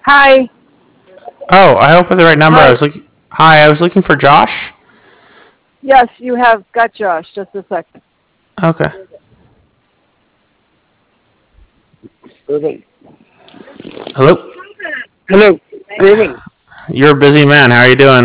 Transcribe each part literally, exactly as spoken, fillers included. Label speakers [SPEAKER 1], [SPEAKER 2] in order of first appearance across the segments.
[SPEAKER 1] Hi.
[SPEAKER 2] Oh, I hope I have the right number. I
[SPEAKER 1] Hi.
[SPEAKER 2] was looking. Hi, I was looking for Josh.
[SPEAKER 1] Yes, you have got Josh. Just a second.
[SPEAKER 2] Okay.
[SPEAKER 3] Ruben.
[SPEAKER 2] Hello.
[SPEAKER 3] Hello, Ruben.
[SPEAKER 2] You're a busy man. How are you doing?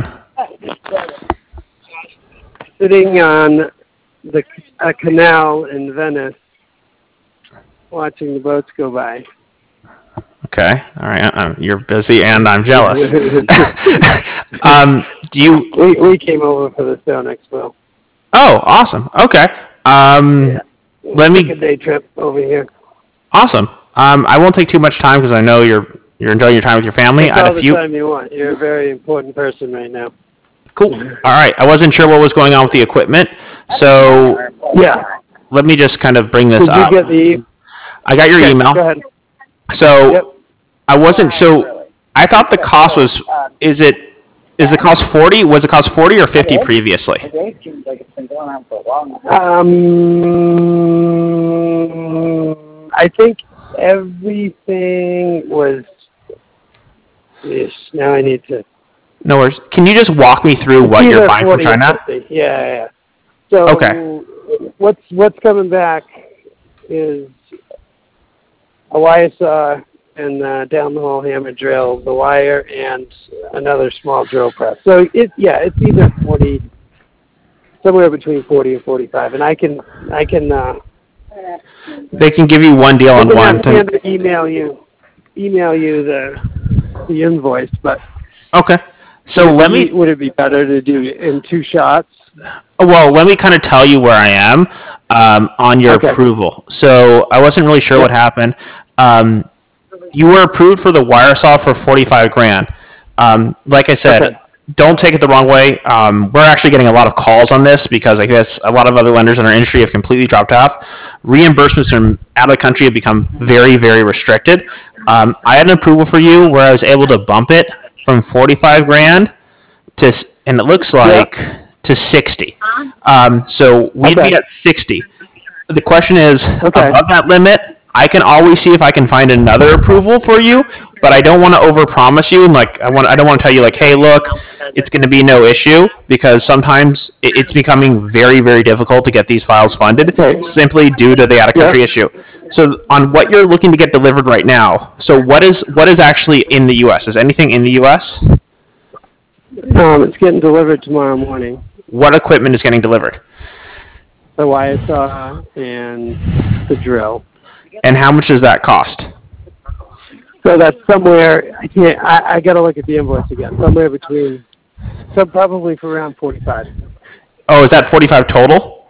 [SPEAKER 3] Sitting on the a canal in Venice, watching the boats go by.
[SPEAKER 2] Okay. All right. Um, you're busy, and I'm jealous. um, do you?
[SPEAKER 3] We we came over for the Stone Expo.
[SPEAKER 2] Oh, awesome. Okay. Um,
[SPEAKER 3] Yeah.
[SPEAKER 2] let
[SPEAKER 3] Took
[SPEAKER 2] me.
[SPEAKER 3] a day trip over here.
[SPEAKER 2] Awesome. Um, I won't take too much time because I know you're you're enjoying your time with your family.
[SPEAKER 3] Take
[SPEAKER 2] I had
[SPEAKER 3] all
[SPEAKER 2] a
[SPEAKER 3] the
[SPEAKER 2] few.
[SPEAKER 3] time you want. You're a very important person right now.
[SPEAKER 2] Cool. All right. I wasn't sure what was going on with the equipment, so
[SPEAKER 3] Yeah.
[SPEAKER 2] let me just kind of bring this
[SPEAKER 3] Did you
[SPEAKER 2] up.
[SPEAKER 3] get the?
[SPEAKER 2] I got your
[SPEAKER 3] Okay,
[SPEAKER 2] email.
[SPEAKER 3] Go ahead.
[SPEAKER 2] So
[SPEAKER 3] Yep.
[SPEAKER 2] I wasn't so. I thought the cost was. Is it? Is the cost forty? Was it cost forty or fifty previously?
[SPEAKER 3] Um, I think everything was. Yes. Now I need to.
[SPEAKER 2] No worries. Can you just walk me through
[SPEAKER 3] It's
[SPEAKER 2] what you're
[SPEAKER 3] either
[SPEAKER 2] buying from
[SPEAKER 3] forty or
[SPEAKER 2] China?
[SPEAKER 3] fifty. Yeah, yeah, yeah. So
[SPEAKER 2] Okay.
[SPEAKER 3] what's what's coming back is a wire saw and uh, down the hole hammer drill, the wire, and another small drill press. So it yeah, it's either forty, somewhere between forty and forty-five, and I can I can uh,
[SPEAKER 2] They can give you one deal
[SPEAKER 3] I
[SPEAKER 2] on
[SPEAKER 3] can
[SPEAKER 2] one.
[SPEAKER 3] have
[SPEAKER 2] To,
[SPEAKER 3] Sandra email you email you the the invoice, but
[SPEAKER 2] okay. So
[SPEAKER 3] would it
[SPEAKER 2] let
[SPEAKER 3] be,
[SPEAKER 2] me.
[SPEAKER 3] would it be better to do it in two shots?
[SPEAKER 2] Well, let me kind of tell you where I am um, on your
[SPEAKER 3] Okay.
[SPEAKER 2] approval. So I wasn't really sure
[SPEAKER 3] Yep.
[SPEAKER 2] what happened. Um, you were approved for the wire saw for forty-five grand. Um, like I said,
[SPEAKER 3] Okay.
[SPEAKER 2] don't take it the wrong way. Um, we're actually getting a lot of calls on this because I guess a lot of other lenders in our industry have completely dropped off. Reimbursements from out of the country have become very, very restricted. Um, I had an approval for you where I was able to bump it from forty-five grand to, and it looks
[SPEAKER 3] Yep.
[SPEAKER 2] like to sixty. Um, so we'd
[SPEAKER 3] Okay.
[SPEAKER 2] be at sixty. The question is,
[SPEAKER 3] Okay.
[SPEAKER 2] above that limit, I can always see if I can find another approval for you, but I don't want to overpromise you. And like, I want, I don't want to tell you like, hey, look, it's going to be no issue because sometimes it's becoming very, very difficult to get these files funded
[SPEAKER 3] Okay.
[SPEAKER 2] simply due to the out of country
[SPEAKER 3] Yep.
[SPEAKER 2] issue. So on what you're looking to get delivered right now, so what is what is actually in the U S? Is anything in the U S?
[SPEAKER 3] Um, it's getting delivered tomorrow morning.
[SPEAKER 2] What equipment is getting delivered?
[SPEAKER 3] The wire saw and the drill.
[SPEAKER 2] And how much does that cost?
[SPEAKER 3] So that's somewhere. I can't. I, I got to look at the invoice again. Somewhere between. So probably for around forty-five.
[SPEAKER 2] Oh, is that forty-five total?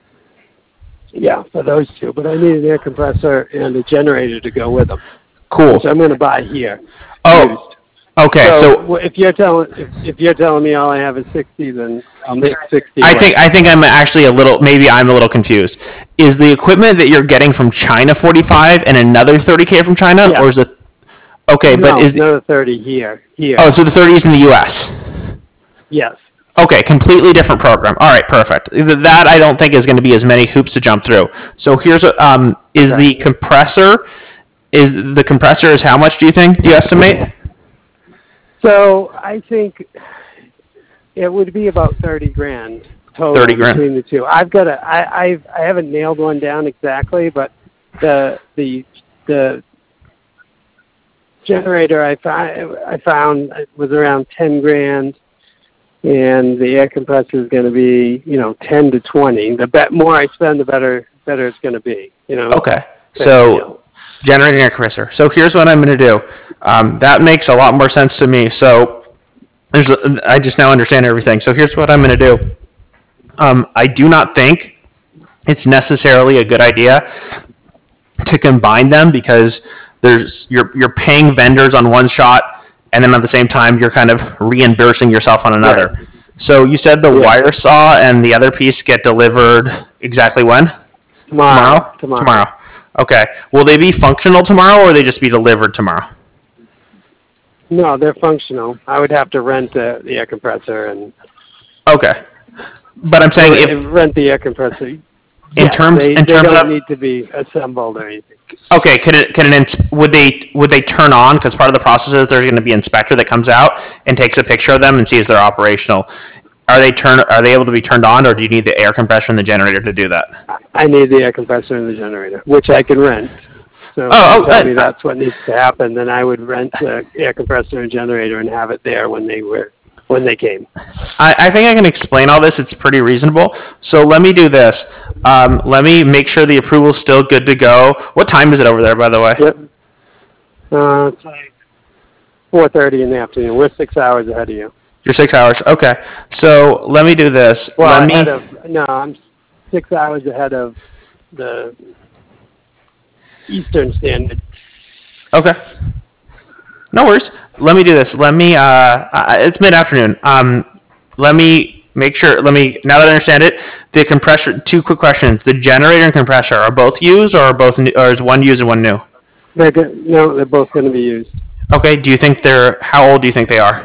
[SPEAKER 3] Yeah, for those two. But I need an air compressor and a generator to go with them,
[SPEAKER 2] Cool.
[SPEAKER 3] which I'm going to buy here.
[SPEAKER 2] Oh,
[SPEAKER 3] used.
[SPEAKER 2] okay.
[SPEAKER 3] So,
[SPEAKER 2] So
[SPEAKER 3] w- if you're telling if, if you're telling me all I have is sixty, then I'll make sixty.
[SPEAKER 2] I
[SPEAKER 3] work.
[SPEAKER 2] think I think I'm actually a little maybe I'm a little confused. Is the equipment that you're getting from China forty-five and another thirty K from China,
[SPEAKER 3] Yeah.
[SPEAKER 2] or is it? Okay,
[SPEAKER 3] no,
[SPEAKER 2] but is
[SPEAKER 3] another thirty here. Here.
[SPEAKER 2] oh, so the thirty is in the U S.
[SPEAKER 3] Yes.
[SPEAKER 2] Okay, completely different program. All right, perfect. Th- That I don't think is going to be as many hoops to jump through. So here's what um is
[SPEAKER 3] Okay.
[SPEAKER 2] the compressor is the compressor is how much do you think? Do you estimate?
[SPEAKER 3] So I think it would be about thirty grand total
[SPEAKER 2] thirty grand.
[SPEAKER 3] between the two. I've got a, I, I've, I haven't nailed one down exactly, but the, the, the generator I found, I found was around ten grand, and the air compressor is going to be, you know, ten to twenty. The bet more I spend, the better, better it's going to be, you know.
[SPEAKER 2] Okay.
[SPEAKER 3] Better
[SPEAKER 2] So
[SPEAKER 3] deal.
[SPEAKER 2] generating a compressor. So here's what I'm going to do. Um, that makes a lot more sense to me. So there's, a, I just now understand everything. So here's what I'm going to do. Um, I do not think it's necessarily a good idea to combine them because there's you're you're paying vendors on one shot, and then at the same time you're kind of reimbursing yourself on another.
[SPEAKER 3] Right.
[SPEAKER 2] So you said the
[SPEAKER 3] Yeah.
[SPEAKER 2] wire saw and the other piece get delivered exactly when?
[SPEAKER 3] Tomorrow. Tomorrow.
[SPEAKER 2] Tomorrow. Okay. Will they be functional tomorrow, or will they just be delivered tomorrow?
[SPEAKER 3] No, they're functional. I would have to rent the, the air compressor and
[SPEAKER 2] Okay. But I'm saying if
[SPEAKER 3] rent the air compressor.
[SPEAKER 2] In
[SPEAKER 3] Yes,
[SPEAKER 2] terms,
[SPEAKER 3] they,
[SPEAKER 2] in
[SPEAKER 3] they
[SPEAKER 2] terms
[SPEAKER 3] don't
[SPEAKER 2] of
[SPEAKER 3] need to be assembled or anything.
[SPEAKER 2] okay, could it could an ins- would they would they turn on because part of the process is there's going to be an inspector that comes out and takes a picture of them and sees they're operational. Are they turn Are they able to be turned on, or do you need the air compressor and the generator to do that?
[SPEAKER 3] I need the air compressor and the generator, which I can rent. So if
[SPEAKER 2] Oh,
[SPEAKER 3] you
[SPEAKER 2] oh,
[SPEAKER 3] tell
[SPEAKER 2] uh,
[SPEAKER 3] me that's what needs to happen, then I would rent the air compressor and generator and have it there when they were when they came.
[SPEAKER 2] I, I think I can explain all this. It's pretty reasonable. So let me do this. Um, let me make sure the approval's still good to go. What time is it over there, by the way?
[SPEAKER 3] Yep. Uh, it's like four thirty in the afternoon. We're six hours ahead of you.
[SPEAKER 2] You're six hours. Okay. So let me do this.
[SPEAKER 3] Well,
[SPEAKER 2] let me.
[SPEAKER 3] ahead of no, I'm six hours ahead of the Eastern Standard.
[SPEAKER 2] Okay. No worries. Let me do this. Let me. Uh, uh, it's mid afternoon. Um, let me make sure. Let me. Now that I understand it, the compressor. Two quick questions. The generator and compressor are both used, or are both, new, or is one used and one new?
[SPEAKER 3] They're go- no, they're both going to be used.
[SPEAKER 2] Okay. Do you think they're? How old do you think they are?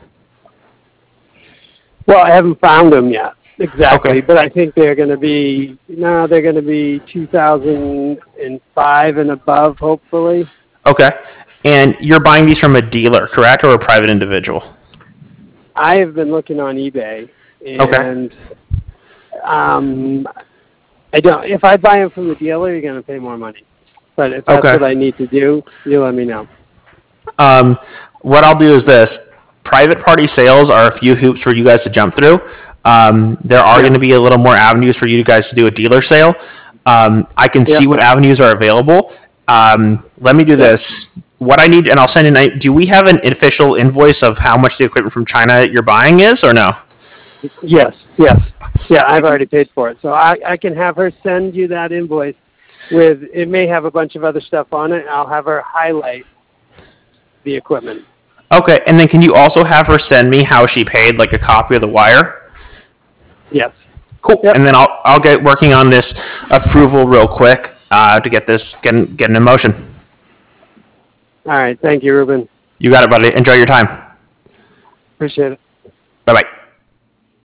[SPEAKER 3] Well, I haven't found them yet exactly,
[SPEAKER 2] Okay.
[SPEAKER 3] but I think they're going to be no, they're going to be two thousand five and above, hopefully.
[SPEAKER 2] Okay. And you're buying these from a dealer, correct, or a private individual?
[SPEAKER 3] I have been looking on eBay, and um, I don't. If I buy them from the dealer, you're going to pay more money. But if that's
[SPEAKER 2] Okay.
[SPEAKER 3] what I need to do, you let me know.
[SPEAKER 2] Um, what I'll do is this. Private party sales are a few hoops for you guys to jump through. Um, there are
[SPEAKER 3] Yeah.
[SPEAKER 2] going to be a little more avenues for you guys to do a dealer sale. Um, I can
[SPEAKER 3] Yeah.
[SPEAKER 2] see what avenues are available. Um, let me do this. What I need, and I'll send in. Do we have an official invoice of how much the equipment from China you're buying is, or no?
[SPEAKER 3] Yes, yes, yeah. I've already paid for it, so I, I can have her send you that invoice. With it may have a bunch of other stuff on it. I'll have her highlight the equipment.
[SPEAKER 2] Okay, and then can you also have her send me how she paid, like a copy of the wire?
[SPEAKER 3] Yes.
[SPEAKER 2] Cool.
[SPEAKER 3] Yep.
[SPEAKER 2] And then I'll I'll get working on this approval real quick uh, to get this getting getting in motion.
[SPEAKER 3] All right. Thank you, Ruben.
[SPEAKER 2] You got it, buddy. Enjoy your time.
[SPEAKER 3] Appreciate it.
[SPEAKER 2] Bye bye.